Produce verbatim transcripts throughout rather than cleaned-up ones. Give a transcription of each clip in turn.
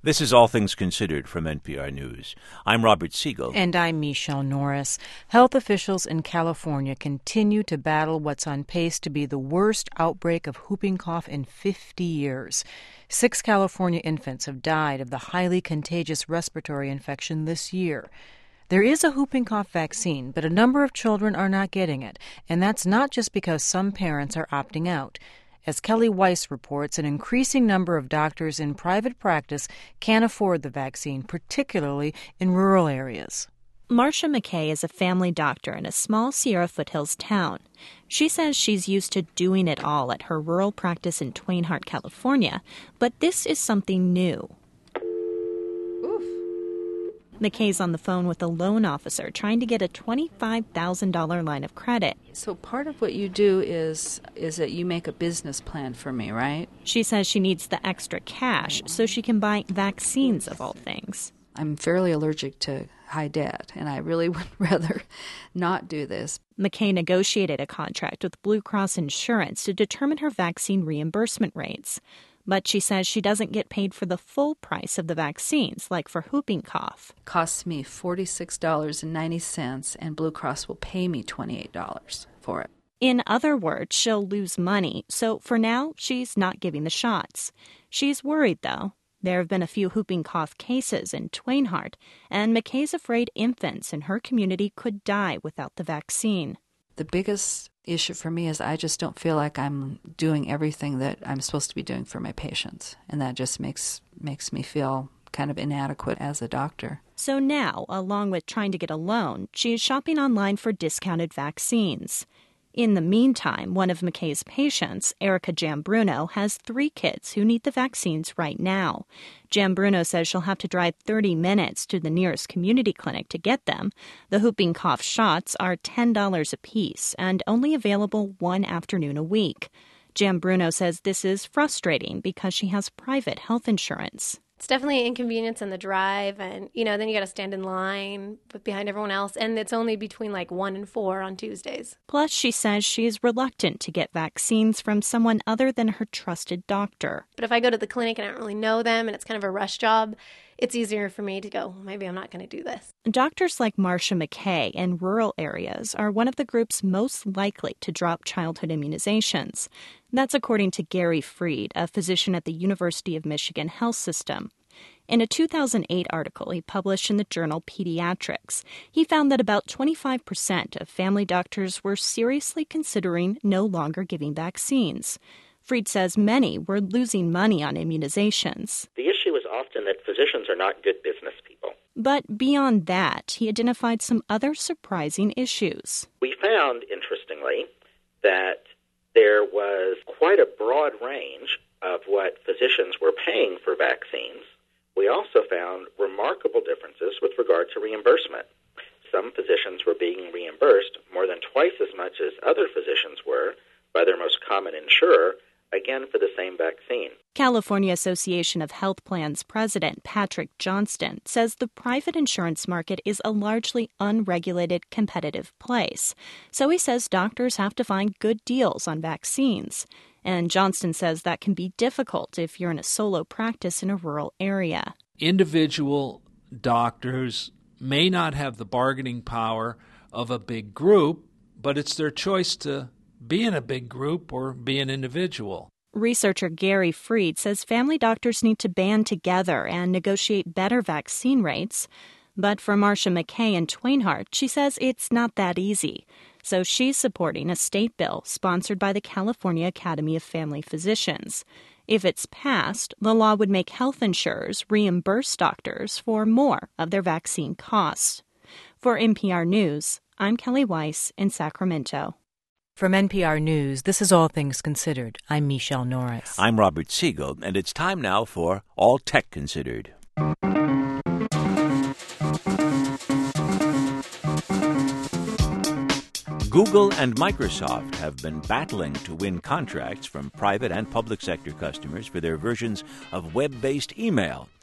This is All Things Considered from N P R News. I'm Robert Siegel. And I'm Michelle Norris. Health officials in California continue to battle what's on pace to be the worst outbreak of whooping cough in fifty years. Six California infants have died of the highly contagious respiratory infection this year. There is a whooping cough vaccine, but a number of children are not getting it, and that's not just because some parents are opting out. As Kelly Weiss reports, an increasing number of doctors in private practice can't afford the vaccine, particularly in rural areas. Marcia McKay is a family doctor in a small Sierra Foothills town. She says she's used to doing it all at her rural practice in Twain Harte, California, but this is something new. McKay's on the phone with a loan officer trying to get a twenty-five thousand dollars line of credit. So part of what you do is is that you make a business plan for me, right? She says she needs the extra cash so she can buy vaccines, of all things. I'm fairly allergic to high debt, and I really would rather not do this. McKay negotiated a contract with Blue Cross Insurance to determine her vaccine reimbursement rates. But she says she doesn't get paid for the full price of the vaccines, like for whooping cough. It costs me forty-six dollars and ninety cents, and Blue Cross will pay me twenty-eight dollars for it. In other words, she'll lose money, so for now, she's not giving the shots. She's worried, though. There have been a few whooping cough cases in Twain Harte, and McKay's afraid infants in her community could die without the vaccine. The biggest issue for me is I just don't feel like I'm doing everything that I'm supposed to be doing for my patients, and that just makes makes me feel kind of inadequate as a doctor. So now, along with trying to get a loan, she is shopping online for discounted vaccines. In the meantime, one of McKay's patients, Erica Jambruno, has three kids who need the vaccines right now. Jambruno says she'll have to drive thirty minutes to the nearest community clinic to get them. The whooping cough shots are ten dollars apiece and only available one afternoon a week. Jambruno says this is frustrating because she has private health insurance. It's definitely an inconvenience in the drive, and, you know, then you got to stand in line behind everyone else, and it's only between like one and four on Tuesdays. Plus, she says she's reluctant to get vaccines from someone other than her trusted doctor. But if I go to the clinic and I don't really know them and it's kind of a rush job, it's easier for me to go, maybe I'm not going to do this. Doctors like Marcia McKay in rural areas are one of the groups most likely to drop childhood immunizations. That's according to Gary Freed, a physician at the University of Michigan Health System. In a two thousand eight article he published in the journal Pediatrics, he found that about twenty-five percent of family doctors were seriously considering no longer giving vaccines. Freed says many were losing money on immunizations. The issue is often that physicians are not good business people. But beyond that, he identified some other surprising issues. We found, interestingly, that there was quite a broad range of what physicians were paying for vaccines. We also found remarkable differences with regard to reimbursement. Some physicians were being reimbursed more than twice as much as other physicians were by their most common insurer, again for the same vaccine. California Association of Health Plans President Patrick Johnston says the private insurance market is a largely unregulated, competitive place. So he says doctors have to find good deals on vaccines. And Johnston says that can be difficult if you're in a solo practice in a rural area. Individual doctors may not have the bargaining power of a big group, but it's their choice to be in a big group or be an individual. Researcher Gary Freed says family doctors need to band together and negotiate better vaccine rates. But for Marcia McKay in Twain Harte, she says it's not that easy. So she's supporting a state bill sponsored by the California Academy of Family Physicians. If it's passed, the law would make health insurers reimburse doctors for more of their vaccine costs. For N P R News, I'm Kelly Weiss in Sacramento. From N P R News, this is All Things Considered. I'm Michelle Norris. I'm Robert Siegel, and it's time now for All Tech Considered. Google and Microsoft have been battling to win contracts from private and public sector customers for their versions of web-based email.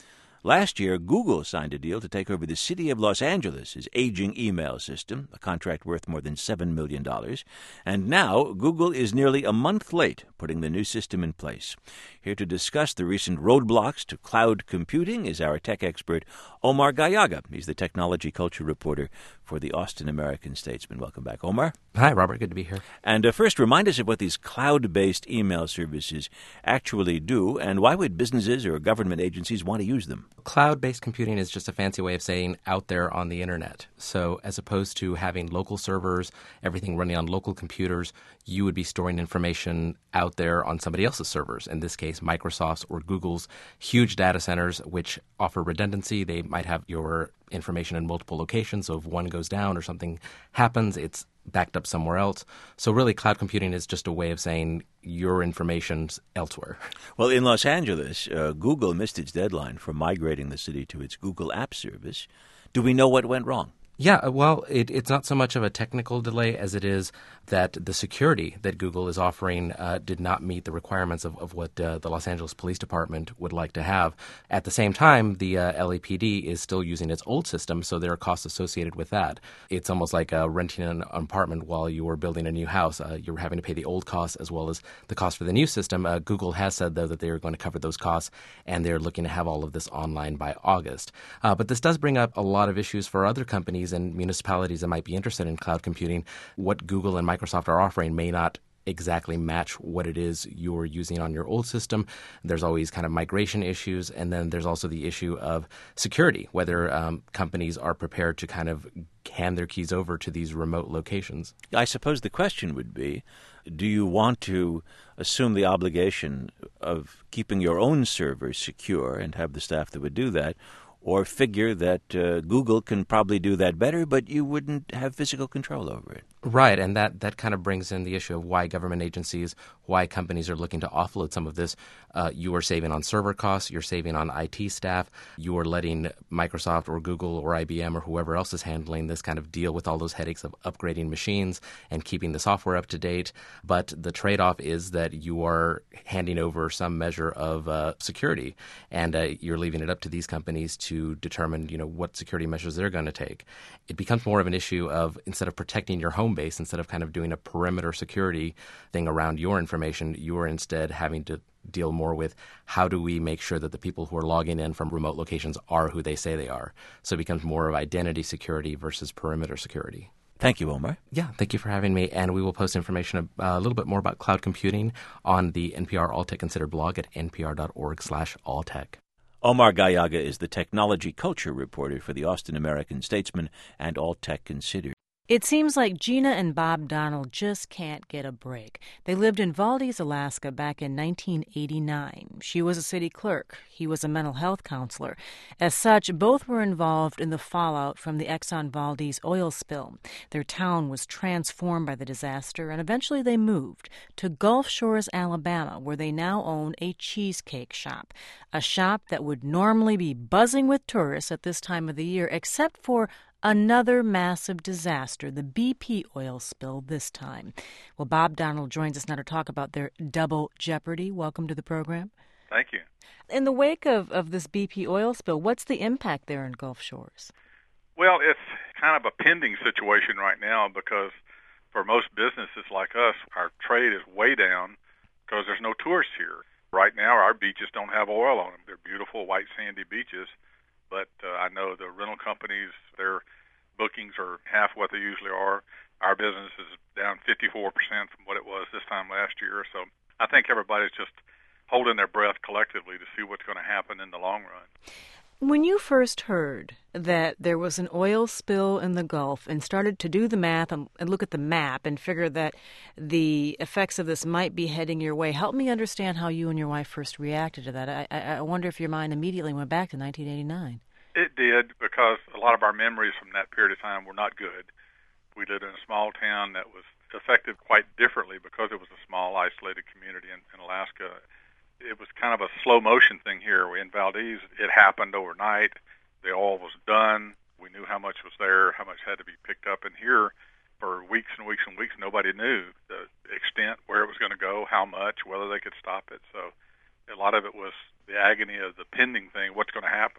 Last year, Google signed a deal to take over the city of Los Angeles' aging email system, a contract worth more than seven million dollars. And now, Google is nearly a month late putting the new system in place. Here to discuss the recent roadblocks to cloud computing is our tech expert, Omar Gallaga. He's the technology culture reporter for the Austin American-Statesman. Welcome back, Omar. Hi, Robert. Good to be here. And uh, first, remind us of what these cloud-based email services actually do, and why would businesses or government agencies want to use them? Cloud-based computing is just a fancy way of saying out there on the internet. So as opposed to having local servers, everything running on local computers, you would be storing information out there on somebody else's servers. In this case, Microsoft's or Google's huge data centers, which offer redundancy. They might have your information in multiple locations, so if one goes down or something happens, it's backed up somewhere else. So really, cloud computing is just a way of saying your information's elsewhere. Well, in Los Angeles, uh, Google missed its deadline for migrating the city to its Google Apps service. Do we know what went wrong? Yeah, well, it, it's not so much of a technical delay as it is that the security that Google is offering uh, did not meet the requirements of, of what uh, the Los Angeles Police Department would like to have. At the same time, the uh, L A P D is still using its old system, so there are costs associated with that. It's almost like uh, renting an apartment while you were building a new house. Uh, you're having to pay the old costs as well as the cost for the new system. Uh, Google has said, though, that they are going to cover those costs, and they're looking to have all of this online by August. Uh, but this does bring up a lot of issues for other companies and municipalities that might be interested in cloud computing. What Google and Microsoft are offering may not exactly match what it is you're using on your old system. There's always kind of migration issues, and then there's also the issue of security, whether um, companies are prepared to kind of hand their keys over to these remote locations. I suppose the question would be, do you want to assume the obligation of keeping your own servers secure and have the staff that would do that, or figure that uh, Google can probably do that better, but you wouldn't have physical control over it? Right, and that, that kind of brings in the issue of why government agencies, why companies are looking to offload some of this. Uh, you are saving on server costs, you're saving on I T staff, you are letting Microsoft or Google or I B M or whoever else is handling this kind of deal with all those headaches of upgrading machines and keeping the software up to date. But the trade-off is that you are handing over some measure of uh, security, and uh, you're leaving it up to these companies to determine, you know, what security measures they're going to take. It becomes more of an issue of, instead of protecting your home base, instead of kind of doing a perimeter security thing around your information, you are instead having to deal more with how do we make sure that the people who are logging in from remote locations are who they say they are. So it becomes more of identity security versus perimeter security. Thank you, Omar. Yeah, thank you for having me. And we will post information uh, a little bit more about cloud computing on the N P R All Tech Considered blog at npr.org slash alltech. Omar Gallaga is the technology culture reporter for the Austin American-Statesman and All Tech Considered. It seems like Gina and Bob Donald just can't get a break. They lived in Valdez, Alaska back in nineteen eighty-nine. She was a city clerk. He was a mental health counselor. As such, both were involved in the fallout from the Exxon Valdez oil spill. Their town was transformed by the disaster, and eventually they moved to Gulf Shores, Alabama, where they now own a cheesecake shop, a shop that would normally be buzzing with tourists at this time of the year, except for another massive disaster, the B P oil spill this time. Well, Bob Donald joins us now to talk about their double jeopardy. Welcome to the program. Thank you. In the wake of, of this B P oil spill, what's the impact there in Gulf Shores? Well, it's kind of a pending situation right now because for most businesses like us, our trade is way down because there's no tourists here. Right now, our beaches don't have oil on them. They're beautiful, white, sandy beaches. But uh, I know the rental companies, their bookings are half what they usually are. Our business is down fifty-four percent from what it was this time last year. So I think everybody's just holding their breath collectively to see what's going to happen in the long run. When you first heard that there was an oil spill in the Gulf and started to do the math and, and look at the map and figure that the effects of this might be heading your way, help me understand how you and your wife first reacted to that. I, I, I wonder if your mind immediately went back to nineteen eighty-nine. It did, because a lot of our memories from that period of time were not good. We lived in a small town that was affected quite differently because it was a small, isolated community in, in Alaska. It was kind of a slow motion thing here. In Valdez, it happened overnight. The oil was done. We knew how much was there, how much had to be picked up. And here, for weeks and weeks and weeks, nobody knew the extent, where it was going to go, how much, whether they could stop it. So a lot of it was the agony of the pending thing, what's going to happen.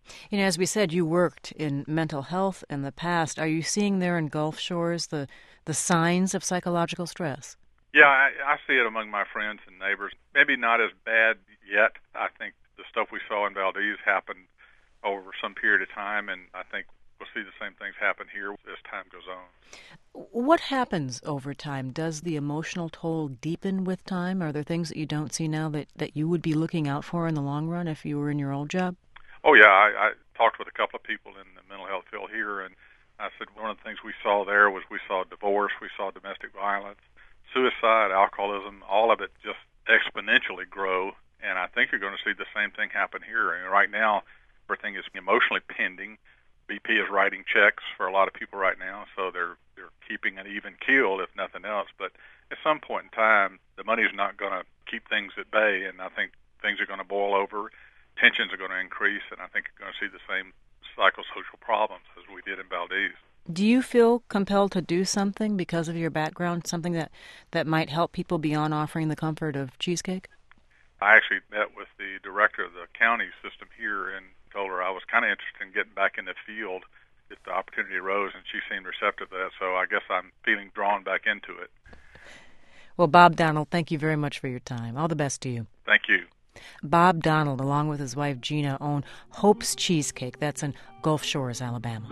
You know, as we said, you worked in mental health in the past. Are you seeing there in Gulf Shores the, the signs of psychological stress? Yeah, I, I see it among my friends and neighbors. Maybe not as bad yet. I think the stuff we saw in Valdez happened over some period of time, and I think we'll see the same things happen here as time goes on. What happens over time? Does the emotional toll deepen with time? Are there things that you don't see now that, that you would be looking out for in the long run if you were in your old job? Oh, yeah. I, I talked with a couple of people in the mental health field here, and I said one of the things we saw there was we saw divorce, we saw domestic violence, suicide, alcoholism, all of it just exponentially grow, and I think you're going to see the same thing happen here. And right now, everything is emotionally pending. B P is writing checks for a lot of people right now, so they're they're keeping an even keel, if nothing else. But at some point in time, the money is not going to keep things at bay, and I think things are going to boil over, tensions are going to increase, and I think you're going to see the same psychosocial problems as we did in Valdez. Do you feel compelled to do something because of your background, something that, that might help people beyond offering the comfort of cheesecake? I actually met with the director of the county system here and told her I was kind of interested in getting back in the field if the opportunity arose, and she seemed receptive to that, so I guess I'm feeling drawn back into it. Well, Bob Donald, thank you very much for your time. All the best to you. Thank you. Bob Donald, along with his wife Gina, own Hope's Cheesecake. That's in Gulf Shores, Alabama.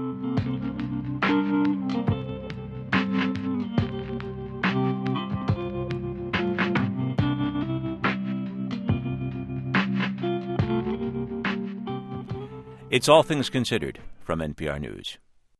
It's All Things Considered from N P R News.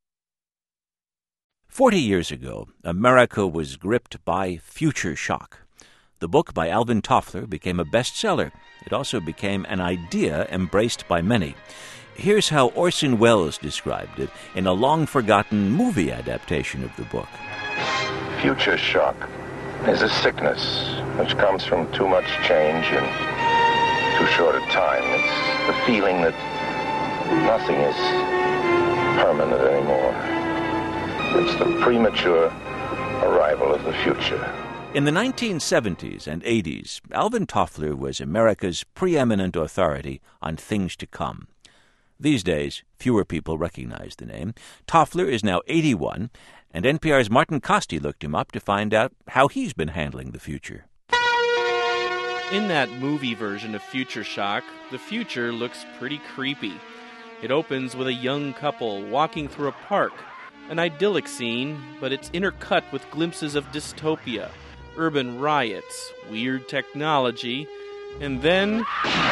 Forty years ago, America was gripped by future shock. The book by Alvin Toffler became a bestseller. It also became an idea embraced by many. Here's how Orson Welles described it in a long-forgotten movie adaptation of the book. Future shock is a sickness which comes from too much change in too short a time. It's the feeling that nothing is permanent anymore. It's the premature arrival of the future. In the nineteen seventies and eighties, Alvin Toffler was America's preeminent authority on things to come. These days, fewer people recognize the name. Toffler is now eighty-one, and N P R's Martin Costi looked him up to find out how he's been handling the future. In that movie version of Future Shock, the future looks pretty creepy. It opens with a young couple walking through a park, an idyllic scene, but it's intercut with glimpses of dystopia, urban riots, weird technology, and then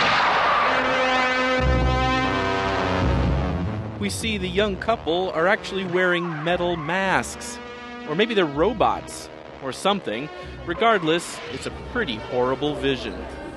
we see the young couple are actually wearing metal masks. Or maybe they're robots, or something. Regardless, it's a pretty horrible vision.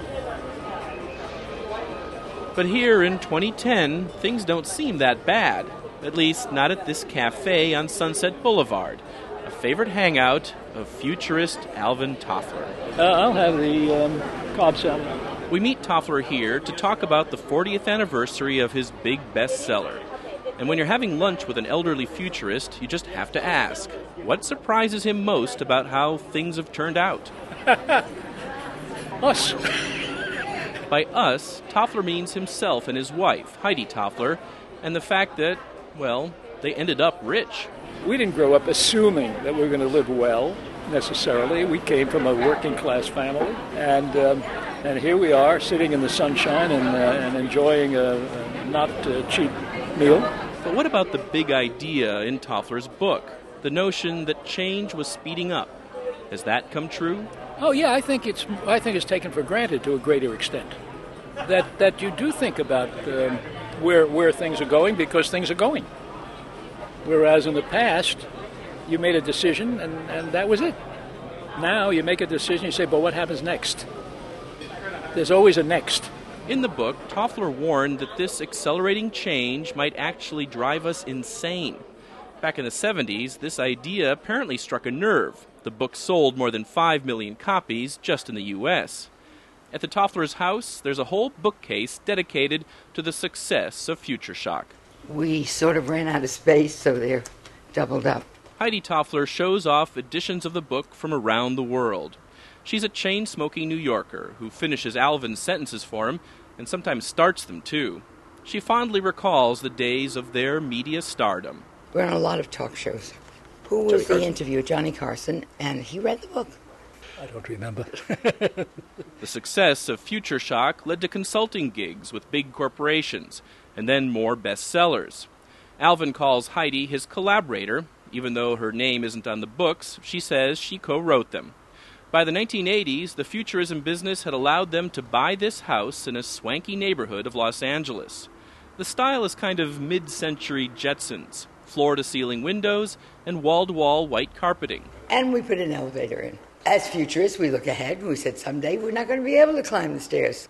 But here in twenty ten, things don't seem that bad. At least not at this cafe on Sunset Boulevard, a favorite hangout of futurist Alvin Toffler. Uh, I'll have the um, Cobb salad. We meet Toffler here to talk about the fortieth anniversary of his big bestseller. And when you're having lunch with an elderly futurist, you just have to ask, what surprises him most about how things have turned out? Us. By us, Toffler means himself and his wife, Heidi Toffler, and the fact that, well, they ended up rich. We didn't grow up assuming that we were going to live well, necessarily. We came from a working-class family, and um, and here we are, sitting in the sunshine and, uh, and enjoying a, a not uh, cheap meal. But what about the big idea in Toffler's book, the notion that change was speeding up? Has that come true? Oh yeah, I think it's I think it's taken for granted to a greater extent. That that you do think about um, where where things are going because things are going. Whereas in the past, you made a decision and, and that was it. Now you make a decision, you say, but what happens next? There's always a next. In the book, Toffler warned that this accelerating change might actually drive us insane. Back in the seventies, this idea apparently struck a nerve. The book sold more than five million copies just in the U S At the Toffler's house, there's a whole bookcase dedicated to the success of Future Shock. We sort of ran out of space, so they're doubled up. Heidi Toffler shows off editions of the book from around the world. She's a chain-smoking New Yorker who finishes Alvin's sentences for him and sometimes starts them, too. She fondly recalls the days of their media stardom. We're on a lot of talk shows. Who was the interviewer? Johnny Carson, and he read the book. I don't remember. The success of Future Shock led to consulting gigs with big corporations, and then more bestsellers. Alvin calls Heidi his collaborator. Even though her name isn't on the books, she says she co-wrote them. By the nineteen eighties, the futurism business had allowed them to buy this house in a swanky neighborhood of Los Angeles. The style is kind of mid-century Jetsons, floor-to-ceiling windows and wall-to-wall white carpeting. And we put an elevator in. As futurists, we look ahead and we said someday we're not going to be able to climb the stairs.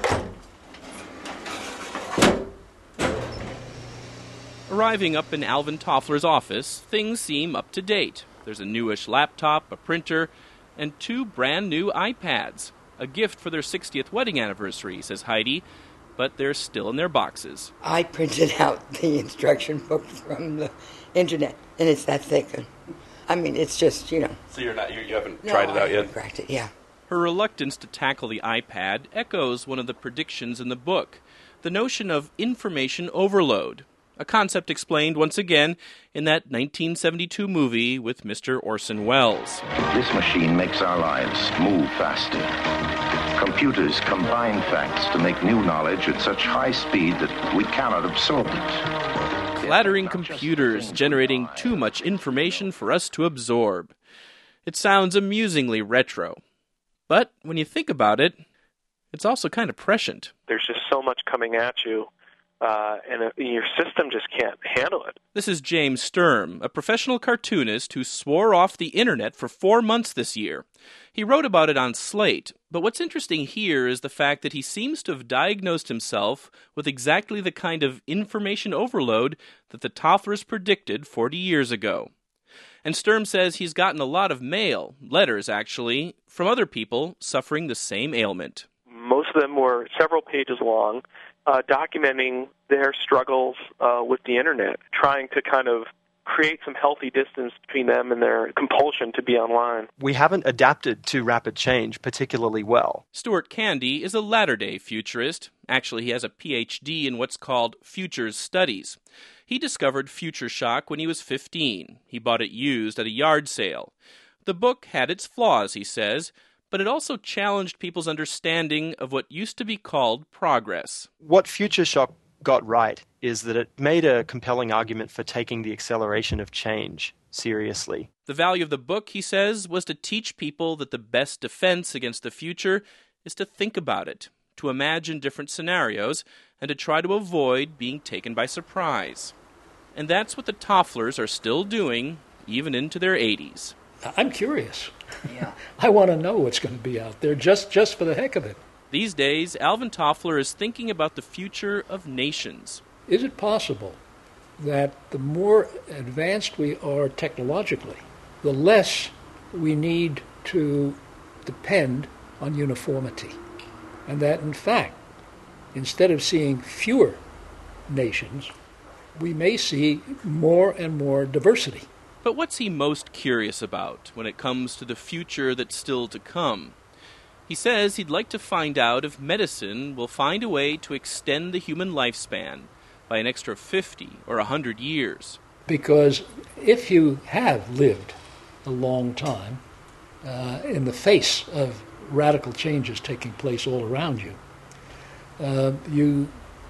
Arriving up in Alvin Toffler's office, things seem up to date. There's a newish laptop, a printer, and two brand new iPads. A gift for their sixtieth wedding anniversary, says Heidi, but they're still in their boxes. I printed out the instruction book from the internet, and it's that thick. I mean, it's just, you know. So you're not, you, you haven't no, tried it I out yet? Cracked it, yeah. Her reluctance to tackle the iPad echoes one of the predictions in the book, the notion of information overload, a concept explained once again in that nineteen seventy-two movie with Mister Orson Welles. This machine makes our lives move faster. Computers combine facts to make new knowledge at such high speed that we cannot absorb it. Clattering computers generating too much information for us to absorb. It sounds amusingly retro. But when you think about it, it's also kind of prescient. There's just so much coming at you, uh, and uh, your system just can't handle it. This is James Sturm, a professional cartoonist who swore off the internet for four months this year. He wrote about it on Slate, but what's interesting here is the fact that he seems to have diagnosed himself with exactly the kind of information overload that the Tofflers predicted forty years ago. And Sturm says he's gotten a lot of mail, letters actually, from other people suffering the same ailment. Most of them were several pages long, uh, documenting their struggles uh, with the internet, trying to kind of create some healthy distance between them and their compulsion to be online. We haven't adapted to rapid change particularly well. Stuart Candy is a latter-day futurist. Actually, he has a P H D in what's called futures studies. He discovered Future Shock when he was fifteen. He bought it used at a yard sale. The book had its flaws, he says, but it also challenged people's understanding of what used to be called progress. What Future Shock got right is that it made a compelling argument for taking the acceleration of change seriously. The value of the book, he says, was to teach people that the best defense against the future is to think about it, to imagine different scenarios, and to try to avoid being taken by surprise. And that's what the Tofflers are still doing, even into their eighties. I'm curious. Yeah. I want to know what's going to be out there, just, just for the heck of it. These days, Alvin Toffler is thinking about the future of nations. Is it possible that the more advanced we are technologically, the less we need to depend on uniformity? And that, in fact, instead of seeing fewer nations, we may see more and more diversity. But what's he most curious about when it comes to the future that's still to come? He says he'd like to find out if medicine will find a way to extend the human lifespan by an extra fifty or one hundred years. Because if you have lived a long time uh, in the face of radical changes taking place all around you, uh, you,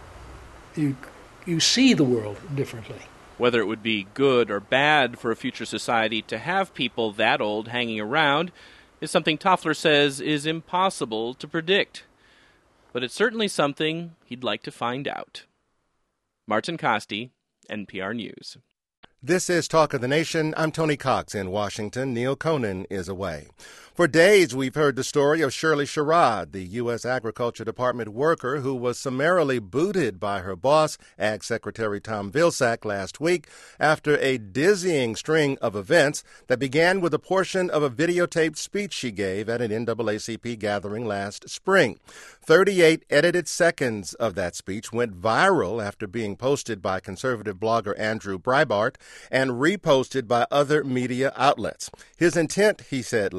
you, you see the world differently. Whether it would be good or bad for a future society to have people that old hanging around is something Toffler says is impossible to predict. But it's certainly something he'd like to find out. Martin Costi, N P R News. This is Talk of the Nation. I'm Tony Cox in Washington. Neil Conan is away. For days, we've heard the story of Shirley Sherrod, the U S Agriculture Department worker who was summarily booted by her boss, Ag Secretary Tom Vilsack, last week after a dizzying string of events that began with a portion of a videotaped speech she gave at an N double A C P gathering last spring. thirty-eight edited seconds of that speech went viral after being posted by conservative blogger Andrew Breitbart and reposted by other media outlets. His intent, he said later, was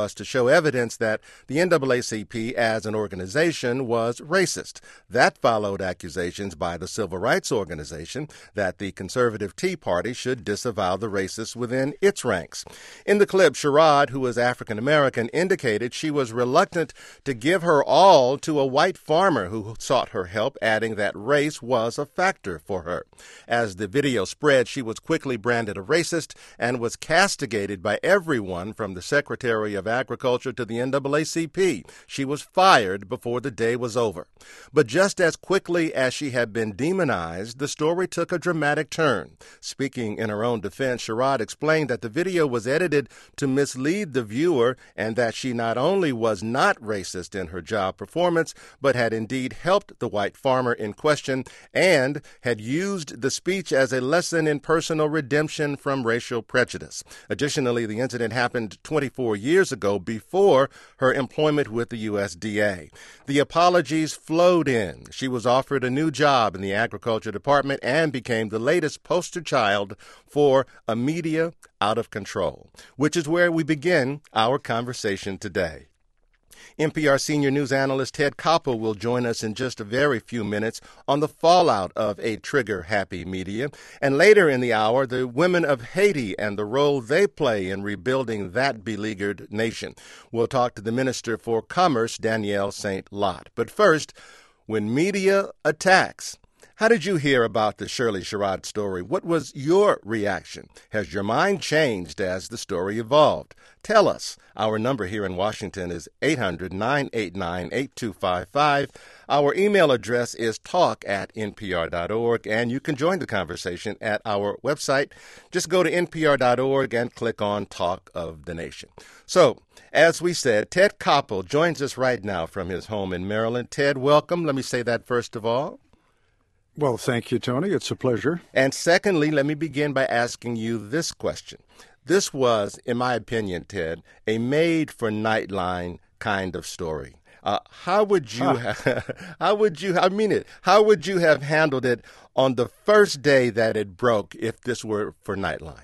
was to show evidence that the N double A C P as an organization was racist. That followed accusations by the Civil Rights Organization that the conservative Tea Party should disavow the racists within its ranks. In the clip, Sherrod, who is African American, indicated she was reluctant to give her all to a white farmer who sought her help, adding that race was a factor for her. As the video spread, she was quickly branded a racist and was castigated by everyone from the Secretary of Agriculture to the N double A C P. She was fired before the day was over. But just as quickly as she had been demonized, the story took a dramatic turn. Speaking in her own defense, Sherrod explained that the video was edited to mislead the viewer and that she not only was not racist in her job performance, but had indeed helped the white farmer in question and had used the speech as a lesson in personal redemption from racial prejudice. Additionally, the incident happened twenty-four years ago before her employment with the U S D A. The apologies flowed in. She was offered a new job in the Agriculture Department and became the latest poster child for a media out of control, which is where we begin our conversation today. N P R senior news analyst Ted Koppel will join us in just a very few minutes on the fallout of a trigger-happy media. And later in the hour, the women of Haiti and the role they play in rebuilding that beleaguered nation. We'll talk to the Minister for Commerce, Danielle Saint Lot. But first, when media attacks, how did you hear about the Shirley Sherrod story? What was your reaction? Has your mind changed as the story evolved? Tell us. Our number here in Washington is eight hundred, nine eight nine, eight two five five. Our email address is talk at n p r dot org, and you can join the conversation at our website. Just go to n p r dot org and click on Talk of the Nation. So, as we said, Ted Koppel joins us right now from his home in Maryland. Ted, welcome. Let me say that first of all. Well, thank you, Tony. It's a pleasure. And secondly, let me begin by asking you this question. This was, in my opinion, Ted, a made-for-Nightline kind of story. Uh, how would you, huh. have, how would you, I mean it, how would you have handled it on the first day that it broke if this were for Nightline?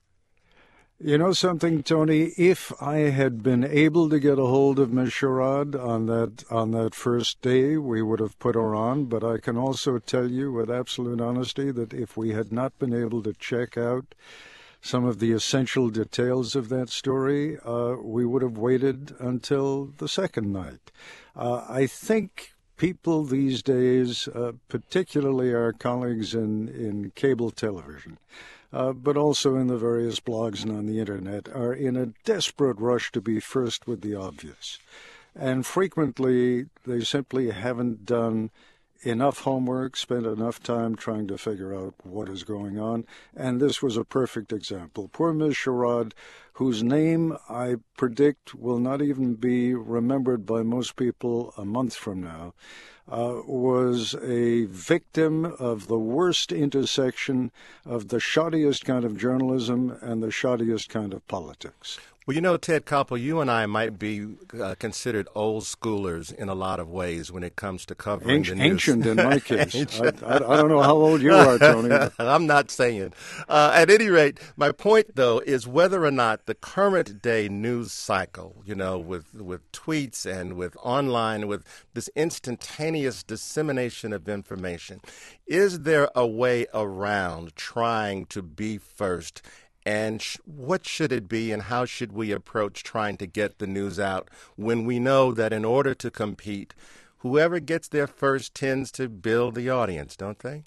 You know something, Tony? If I had been able to get a hold of Miz Sherrod on that on that first day, we would have put her on. But I can also tell you with absolute honesty that if we had not been able to check out some of the essential details of that story, uh, we would have waited until the second night. Uh, I think people these days, uh, particularly our colleagues in, in cable television, Uh, but also in the various blogs and on the Internet, are in a desperate rush to be first with the obvious. And frequently, they simply haven't done enough homework, spent enough time trying to figure out what is going on. And this was a perfect example. Poor Miz Sherrod, whose name I predict will not even be remembered by most people a month from now, Uh, was a victim of the worst intersection of the shoddiest kind of journalism and the shoddiest kind of politics. Well, you know, Ted Koppel, you and I might be uh, considered old schoolers in a lot of ways when it comes to covering Ancient, the news. Ancient in my case. I, I, I don't know how old you are, Tony. I'm not saying. Uh, at any rate, my point, though, is whether or not the current day news cycle, you know, with, with tweets and with online, with this instantaneous dissemination of information, is there a way around trying to be first? And sh- what should it be, and how should we approach trying to get the news out when we know that in order to compete, whoever gets there first tends to build the audience, don't they?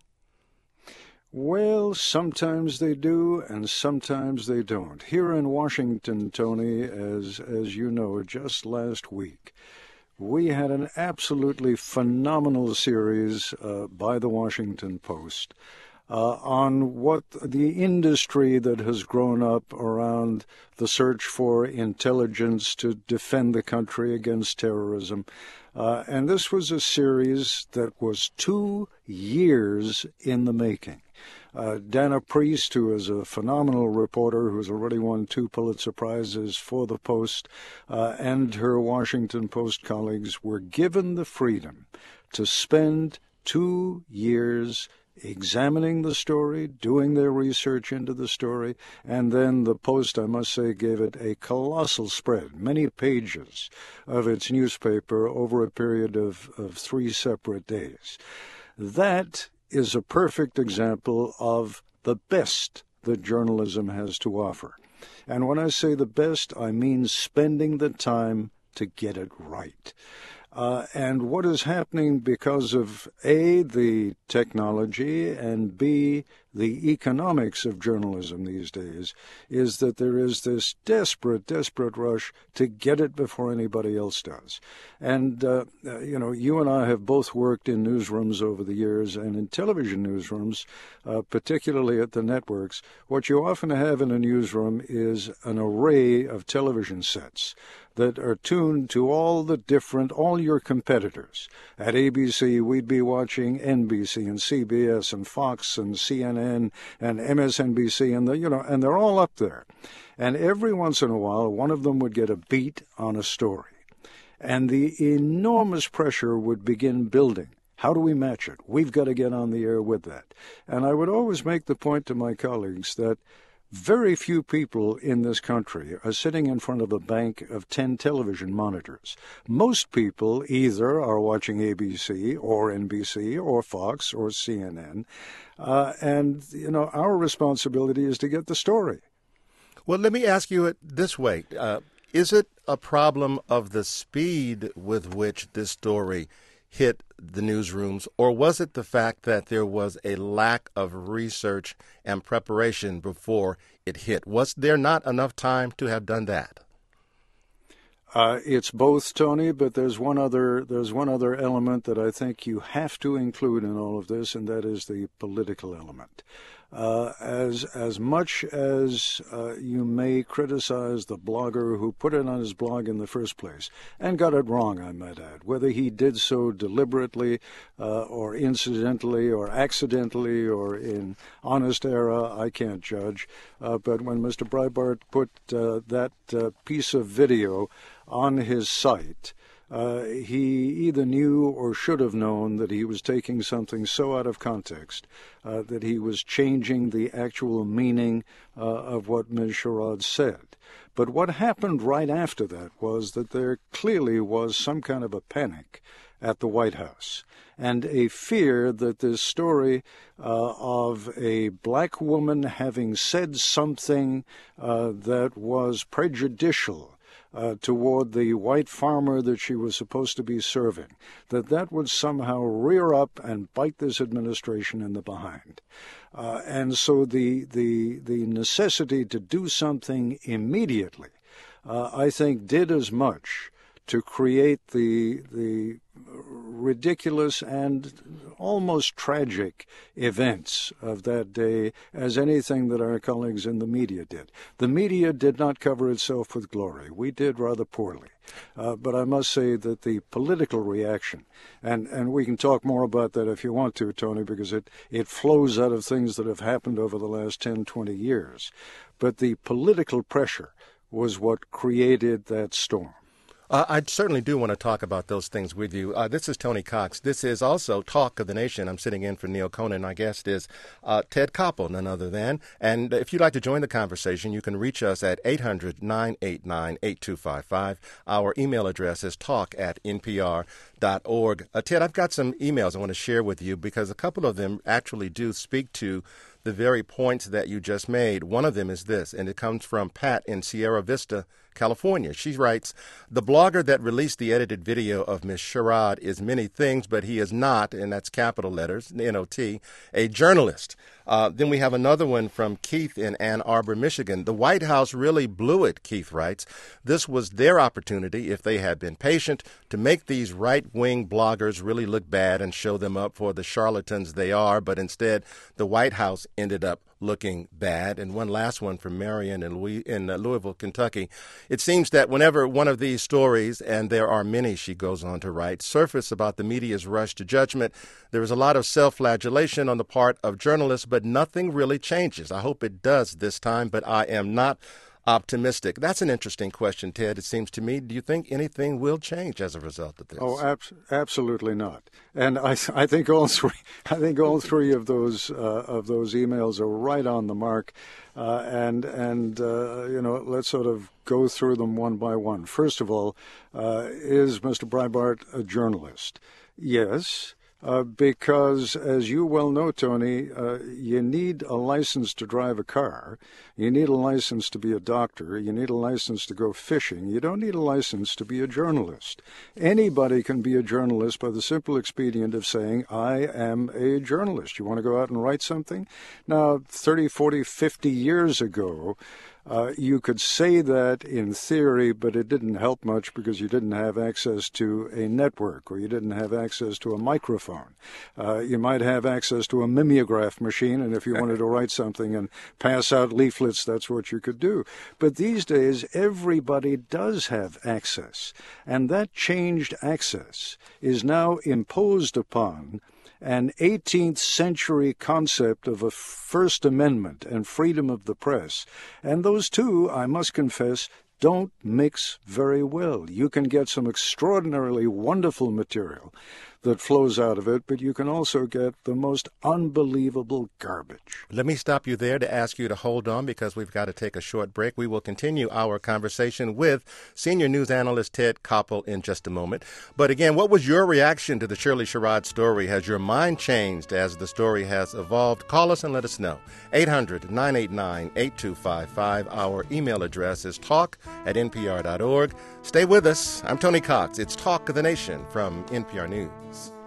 Well, sometimes they do, and sometimes they don't. Here in Washington, Tony, as as you know, just last week, we had an absolutely phenomenal series uh, by the Washington Post Uh, on what the industry that has grown up around the search for intelligence to defend the country against terrorism. Uh, and this was a series that was two years in the making. Uh, Dana Priest, who is a phenomenal reporter who has already won two Pulitzer Prizes for the Post, uh, and her Washington Post colleagues were given the freedom to spend two years examining the story, doing their research into the story, and then the Post, I must say, gave it a colossal spread, many pages of its newspaper over a period of, of three separate days. That is a perfect example of the best that journalism has to offer. And when I say the best, I mean spending the time to get it right. Uh, and what is happening because of, A, the technology, and B, the economics of journalism these days, is that there is this desperate, desperate rush to get it before anybody else does. And, uh, uh, you know, you and I have both worked in newsrooms over the years, and in television newsrooms, uh, particularly at the networks, what you often have in a newsroom is an array of television sets that are tuned to all the different, all your competitors. At A B C, we'd be watching N B C and C B S and Fox and C N N and M S N B C, and the, you know, and they're all up there. And every once in a while, one of them would get a beat on a story. And the enormous pressure would begin building. How do we match it? We've got to get on the air with that. And I would always make the point to my colleagues that very few people in this country are sitting in front of a bank of ten television monitors. Most people either are watching A B C or N B C or Fox or C N N. Uh, and, you know, our responsibility is to get the story. Well, let me ask you it this way. Uh, is it a problem of the speed with which this story hit the newsrooms, or was it the fact that there was a lack of research and preparation before it hit? Was there not enough time to have done that? Uh, it's both, Tony, but there's one other there's one other element that I think you have to include in all of this, and that is the political element. Uh, as as much as uh, you may criticize the blogger who put it on his blog in the first place, and got it wrong, I might add, whether he did so deliberately uh, or incidentally or accidentally or in honest error, I can't judge. Uh, but when Mister Breitbart put uh, that uh, piece of video on his site, Uh, he either knew or should have known that he was taking something so out of context uh, that he was changing the actual meaning uh, of what Miz Sherrod said. But what happened right after that was that there clearly was some kind of a panic at the White House and a fear that this story uh, of a black woman having said something uh, that was prejudicial Uh, toward the white farmer that she was supposed to be serving, that that would somehow rear up and bite this administration in the behind. Uh, and so the, the, the necessity to do something immediately, uh, I think, did as much to create the the ridiculous and almost tragic events of that day as anything that our colleagues in the media did. The media did not cover itself with glory. We did rather poorly. Uh, but I must say that the political reaction, and, and we can talk more about that if you want to, Tony, because it, it flows out of things that have happened over the last ten, twenty years. But the political pressure was what created that storm. Uh, I certainly do want to talk about those things with you. Uh, this is Tony Cox. This is also Talk of the Nation. I'm sitting in for Neil Conan. My guest is uh, Ted Koppel, none other than. And if you'd like to join the conversation, you can reach us at eight hundred, nine eight nine, eight two five five. Our email address is talk at n p r dot org. Uh, Ted, I've got some emails I want to share with you because a couple of them actually do speak to the very points that you just made. One of them is this, and it comes from Pat in Sierra Vista, California. She writes, the blogger that released the edited video of Miz Sherrod is many things, but he is not, and that's capital letters, N O T, a journalist. Uh, then we have another one from Keith in Ann Arbor, Michigan. The White House really blew it, Keith writes. This was their opportunity, if they had been patient, to make these right-wing bloggers really look bad and show them up for the charlatans they are, but instead the White House ended up looking bad. And one last one from Marion in, Louis, in uh, Louisville, Kentucky. It seems that whenever one of these stories, and there are many, she goes on to write, surface about the media's rush to judgment, there is a lot of self-flagellation on the part of journalists, but nothing really changes. I hope it does this time, but I am not optimistic. That's an interesting question, Ted, it seems to me. Do you think anything will change as a result of this? Oh, ab- absolutely not. And I, I think all three, I think all three of those uh, of those emails are right on the mark. Uh, and and uh, you know, let's sort of go through them one by one. First of all, uh, is Mister Breitbart a journalist? Yes. Uh, because, as you well know, Tony, uh, you need a license to drive a car. You need a license to be a doctor. You need a license to go fishing. You don't need a license to be a journalist. Anybody can be a journalist by the simple expedient of saying, I am a journalist. You want to go out and write something? Now, thirty, forty, fifty years ago, Uh, you could say that in theory, but it didn't help much because you didn't have access to a network or you didn't have access to a microphone. Uh, you might have access to a mimeograph machine, and if you wanted to write something and pass out leaflets, that's what you could do. But these days, everybody does have access, and that changed access is now imposed upon an eighteenth century concept of a First Amendment and freedom of the press. And those two, I must confess, don't mix very well. You can get some extraordinarily wonderful material that flows out of it, but you can also get the most unbelievable garbage. Let me stop you there to ask you to hold on because we've got to take a short break. We will continue our conversation with senior news analyst Ted Koppel in just a moment. But again, what was your reaction to the Shirley Sherrod story? Has your mind changed as the story has evolved? Call us and let us know. eight hundred, nine eight nine, eight two five five. Our email address is talk at n p r dot org. Stay with us. I'm Tony Cox. It's Talk of the Nation from N P R News.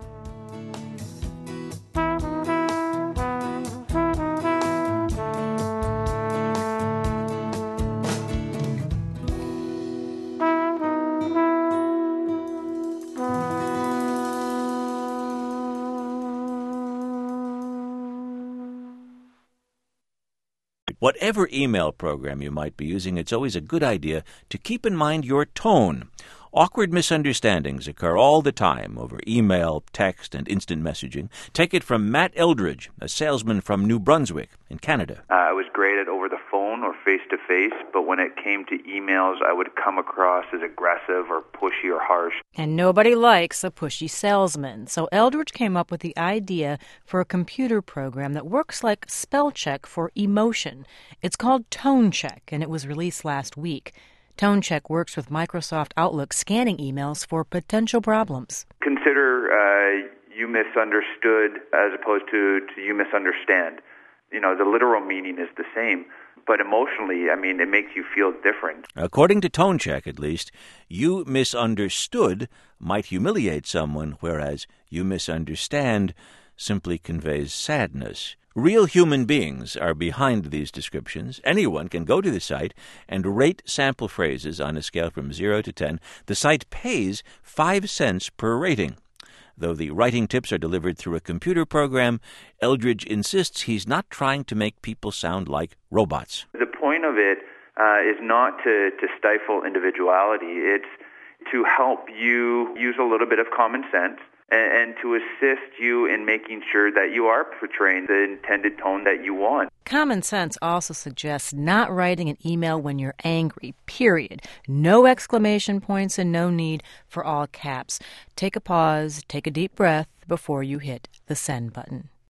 Whatever email program you might be using, it's always a good idea to keep in mind your tone. Awkward misunderstandings occur all the time over email, text, and instant messaging. Take it from Matt Eldridge, a salesman from New Brunswick in Canada. Uh, I was great at over the phone or face-to-face, but when it came to emails, I would come across as aggressive or pushy or harsh. And nobody likes a pushy salesman. So Eldridge came up with the idea for a computer program that works like spell check for emotion. It's called Tone Check, and it was released last week. Tone Check works with Microsoft Outlook scanning emails for potential problems. Consider uh, you misunderstood as opposed to, to you misunderstand. You know, the literal meaning is the same, but emotionally, I mean, it makes you feel different. According to Tone Check, at least, you misunderstood might humiliate someone, whereas you misunderstand simply conveys sadness. Real human beings are behind these descriptions. Anyone can go to the site and rate sample phrases on a scale from zero to ten. The site pays five cents per rating. Though the writing tips are delivered through a computer program, Eldridge insists he's not trying to make people sound like robots. The point of it uh, is not to, to stifle individuality. It's to help you use a little bit of common sense and, and to assist you in making sure that you are portraying the intended tone that you want. Common sense also suggests not writing an email when you're angry, period. No exclamation points and no need for all caps. Take a pause, take a deep breath before you hit the send button.